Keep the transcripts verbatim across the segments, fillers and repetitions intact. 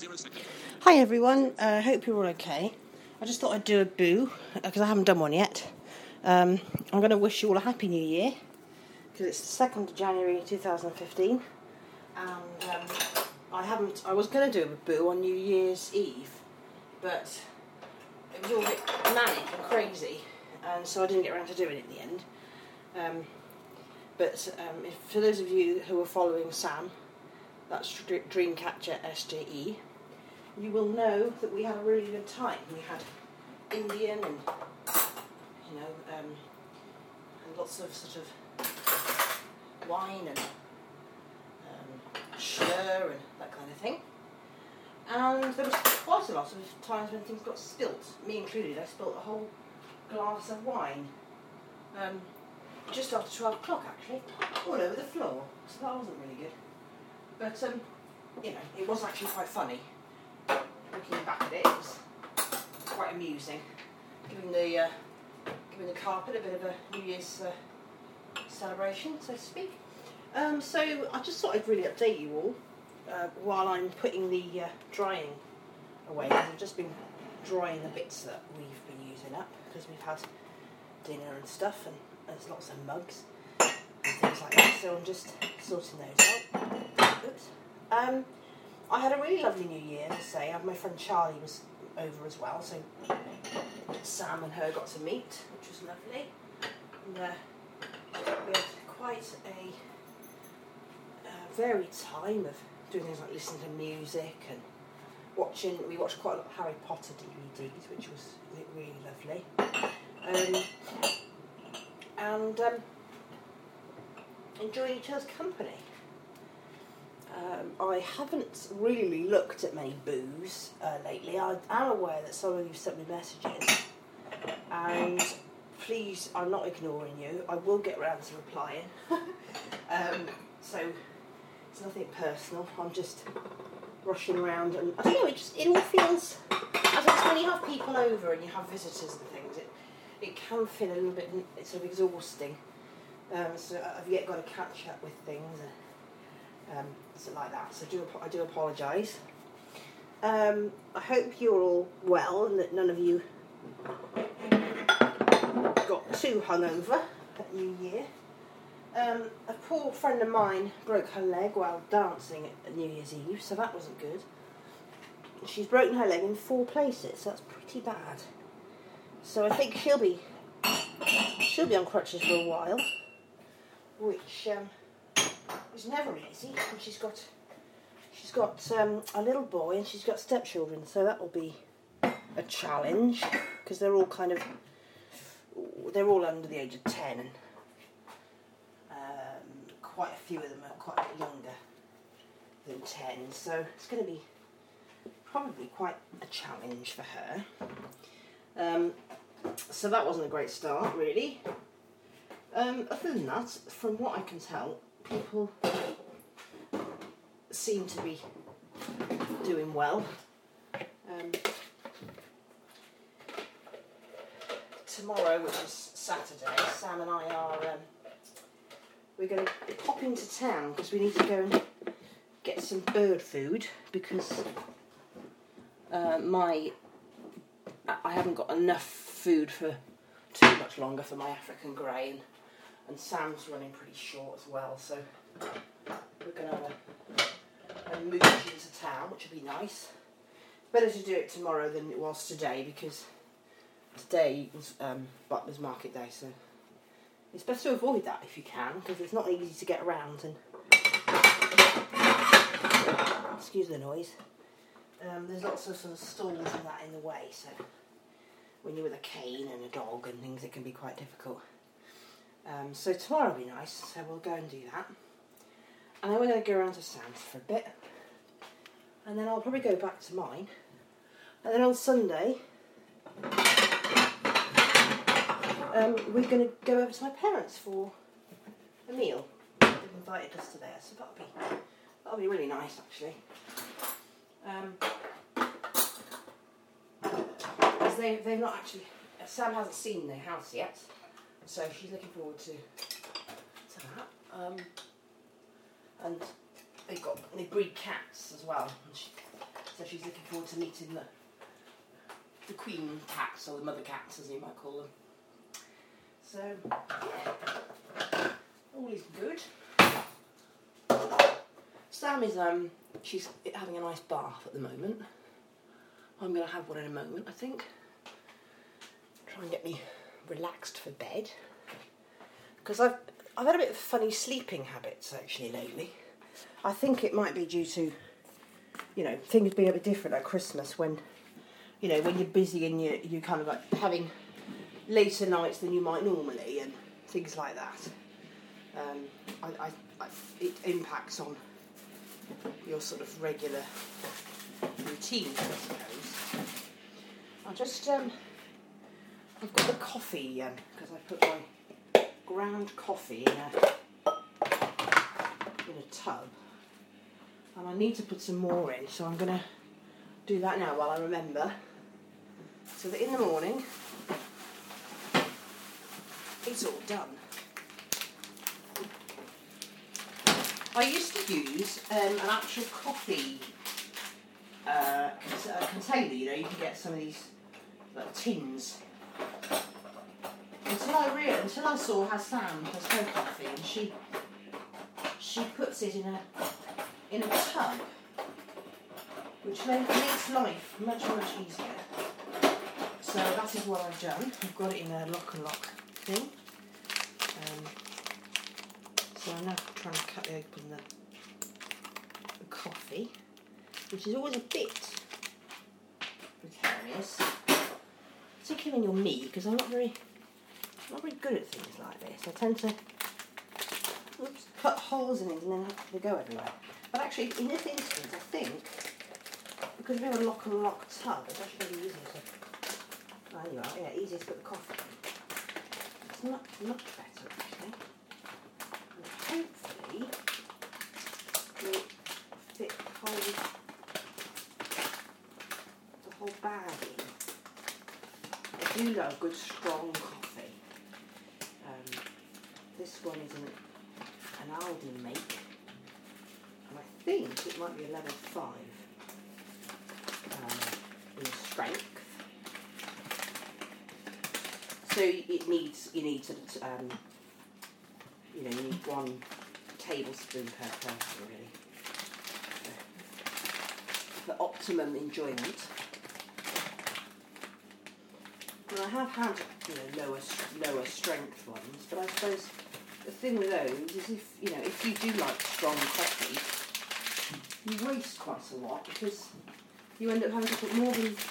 Hi everyone, I uh, hope you're all okay. I just thought I'd do a boo, because uh, I haven't done one yet. Um, I'm going to wish you all a happy new year, because it's the second of January two thousand fifteen, and um, I haven't, I was going to do a boo on New Year's Eve, but it was all a bit manic and crazy, and so I didn't get around to doing it in the end. Um, but um, if, for those of you who are following Sam, that's Dreamcatcher S J E, you will know that we had a really good time. We had Indian and, you know, um, and lots of sort of wine and um, schnurr and that kind of thing. And there was quite a lot of times when things got spilt, me included. I spilt a whole glass of wine, um, just after twelve o'clock actually, all over the floor, so that wasn't really good. But, um, you know, it was actually quite funny. Looking back at it, it was quite amusing, giving the uh, giving the carpet a bit of a New Year's uh, celebration, so to speak. Um, so I just thought I'd really update you all uh, while I'm putting the uh, drying away. I've just been drying the bits that we've been using up because we've had dinner and stuff, and there's lots of mugs and things like that. So I'm just sorting those out. Oops. Um, I had a really lovely New Year, to say. My friend Charlie was over as well, so Sam and her got to meet, which was lovely. And uh, we had quite a uh, varied time of doing things like listening to music and watching. We watched quite a lot of Harry Potter D V Ds, which was really lovely. Um, and um, enjoying each other's company. Um, I haven't really looked at many boos uh, lately. I am aware that some of you sent me messages, and please, I'm not ignoring you. I will get round to replying. um, so it's nothing personal. I'm just rushing around, and I don't know. It just it all feels as it's when you have people over and you have visitors and things. It it can feel a little bit it's sort of exhausting. Um, so I've yet got to catch up with things. And, Um, so like that, so do, I do apologise. Um, I hope you're all well and that none of you got too hungover at New Year. Um, a poor friend of mine broke her leg while dancing at New Year's Eve, so that wasn't good. She's broken her leg in four places, so that's pretty bad. So I think she'll be she'll be on crutches for a while, which um, it's never easy. And she's got she's got um, a little boy and she's got stepchildren, so that will be a challenge because they're all kind of they're all under the age of ten, and um, quite a few of them are quite a bit younger than ten. So it's going to be probably quite a challenge for her. Um, so that wasn't a great start, really. Um, other than that, from what I can tell, people seem to be doing well. Um, tomorrow, which is Saturday, Sam and I are um, we're going to pop into town because we need to go and get some bird food because uh, my I haven't got enough food for too much longer for my African grey, and And Sam's running pretty short as well, so we're going to have a, a mooch into town, which will be nice. Better to do it tomorrow than it was today, because today was um, Butler's Market Day, so it's best to avoid that if you can, because it's not easy to get around. And excuse the noise. Um, there's lots of sort of stalls and that in the way, so when you're with a cane and a dog and things, it can be quite difficult. Um, so tomorrow will be nice, so we'll go and do that. And then we're going to go around to Sam's for a bit. And then I'll probably go back to mine. And then on Sunday, um, we're going to go over to my parents for a meal. They've invited us to there, so that'll be, that'll be really nice, actually. Um, because they, they've not actually... Sam hasn't seen their house yet. So she's looking forward to to that. Um, and they've got they breed cats as well. And she, so so she's looking forward to meeting the the queen cats, or the mother cats as you might call them. So yeah, all is good. Sam is um she's having a nice bath at the moment. I'm going to have one in a moment, I think. Try and get me relaxed for bed, because I've I've had a bit of funny sleeping habits actually lately. I think it might be due to, you know, things being a bit different at Christmas, when, you know, when you're busy and you you kind of like having later nights than you might normally and things like that. Um, I, I, I, it impacts on your sort of regular routine, I suppose. I'll just um, I've got the coffee because um, I put my ground coffee in a in a tub, and I need to put some more in, so I'm going to do that now while I remember, so that in the morning it's all done. I used to use um, an actual coffee uh, container, you know, you can get some of these little tins. Until I really, until I saw Hassan does her coffee, and she she puts it in a in a tub, which makes life much much easier. So that is what I've done. I've got it in a lock and lock thing. Um, so I'm now trying to cut open the, the coffee, which is always a bit precarious, particularly when you're me, because I'm not very, not very good at things like this. I tend to oops, cut holes in it and then they go everywhere. But actually, in this instance, I think, because we have a lock and lock tub, it's actually really easy to, oh, you are, yeah, easier to put the coffee in. It's not much better actually. And hopefully, will fit the whole, the whole bag in. I do love good strong coffee. Um, this one is an, an Aldi make, and I think it might be a level five um, in strength. So it needs, you need to, um, you know, you need one tablespoon per person really for optimum enjoyment. And I have had, you know, lower lower strength ones, but I suppose the thing with those is if, you know, if you do like strong coffee, you waste quite a lot because you end up having to put more than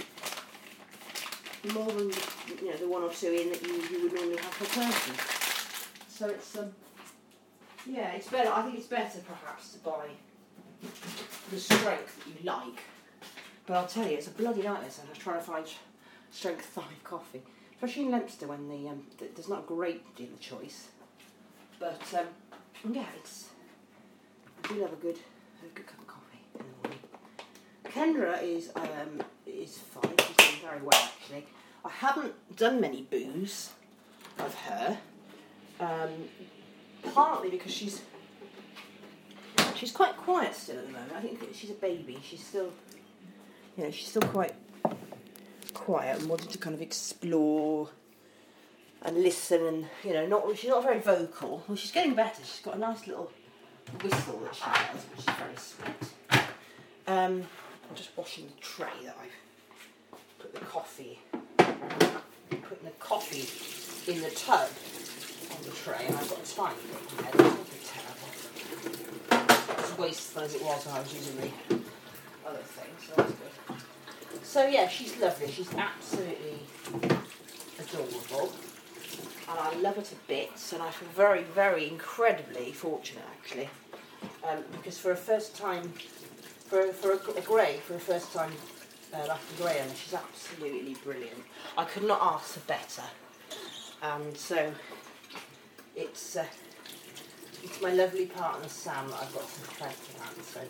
more than you know the one or two in that you, you would normally have per person. So it's um yeah, it's better. I think it's better perhaps to buy the strength that you like. But I'll tell you, it's a bloody nightmare. So I was trying to find strength five coffee, especially in Leominster when the um, th- there's not a great deal of choice. But um, yeah, it's I do love a good a good cup of coffee in the morning. Kendra is um, is fine. She's doing very well actually. I haven't done many boos of her, um, partly because she's she's quite quiet still at the moment. I think she's a baby. She's still, you know, she's still quite quiet and wanting to kind of explore and listen, and you know, not she's not very vocal. Well, she's getting better. She's got a nice little whistle that she does, which is very sweet. Um, I'm just washing the tray that I've put the coffee, putting the coffee in the tub on the tray, and I've got a tiny bit there. That's not terrible. As wasteful as it was when I was using the other thing, so that's good. So yeah, she's lovely. She's absolutely adorable, and I love her to bits. And I feel very, very incredibly fortunate actually, um, because for a first time, for for a, a grey, for a first time uh, after grey, and she's absolutely brilliant. I could not ask for better, and so it's uh, it's my lovely partner Sam that I've got to thank for that. So.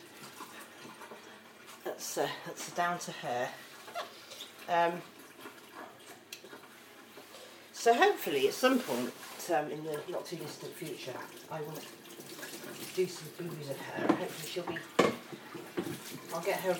That's, uh, that's down to her. Um, so hopefully at some point um, in the not too distant future I will do some boos of her. Hopefully she'll be, I'll get her